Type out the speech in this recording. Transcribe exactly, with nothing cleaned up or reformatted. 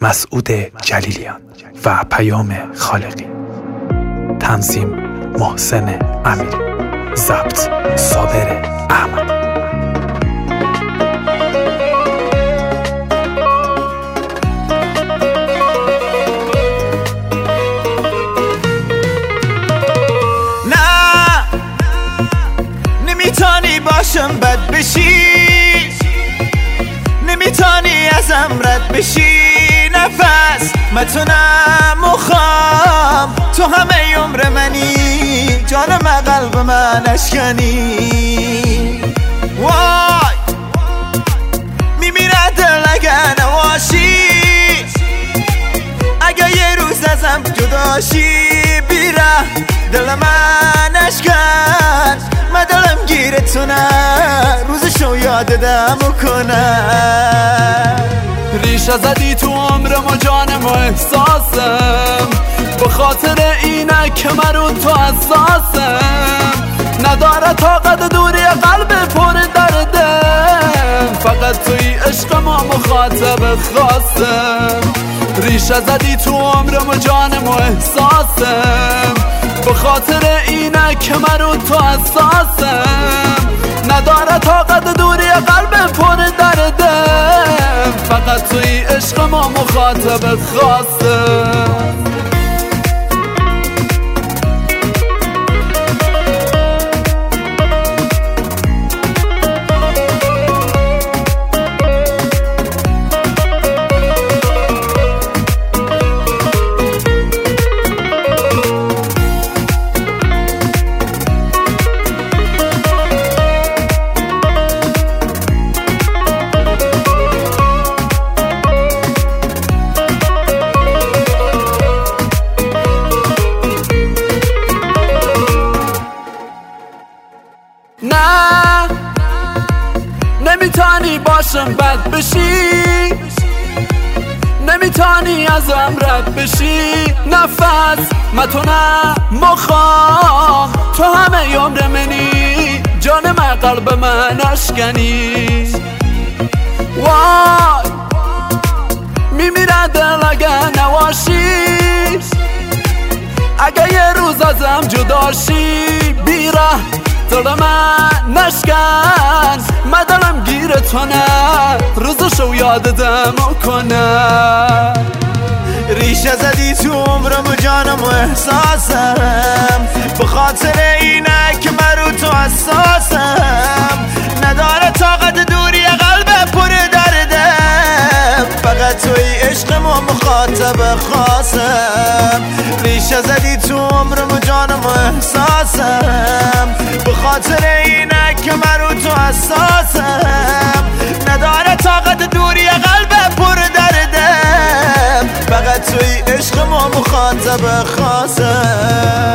مسعود جلیلیان و پیام خالقی. تنظیم محسن امیری. ضبط صابر احمد. نمیتونی باشم بد بشی، نمیتونی ازم رد بشی. نفس متونم مخام، تو همه عمر منی، جانم قلب من اشکنی. وای میمیره دل اگه نواشی، اگه یه روز ازم جداشی. بیره دل من اشکن، من دلم گیرتونه، روزشو یادم کنه. ریشه زدی تو عمرم و جانم و احساسم، به خاطر اینه که من رو تو حساسم. نداره طاقت دوری قلب پر دردم، فقط توی عشق ما مخاطب خاصم. ریشه زدی تو عمرم و جانم و احساسم، به خاطر اینه که من رو تو حساسم. نداره طاقت دوری قلب پر دردم، فقط توی عشق ما مخاطب خاصم. نه نمیتونی باشم بد بشی، نمیتونی ازم رد بشی. نفس متونم مخوام، تو همه عمر منی، جانم قلب من اشکنی. وای میمیره دل اگه نواشی، اگه یه روز ازم جداشی. بیره دل من نشکن، من دلم گیرتونه، روزشو یادم کنه. ریشه زدی تو عمرم و جانم و احساسم، به خاطر اینه که من رو تو حساسم. نداره طاقت دوری قلب پر دردم، فقط توی عشق ما مخاطب خاصم. ریشه زدی تو عمرم و جانم و احساسم، به خاطر اینه که من رو تو حساسم. نداره طاقت دوری قلب پر دردم، فقط توی عشق ما مخاطب خاصم.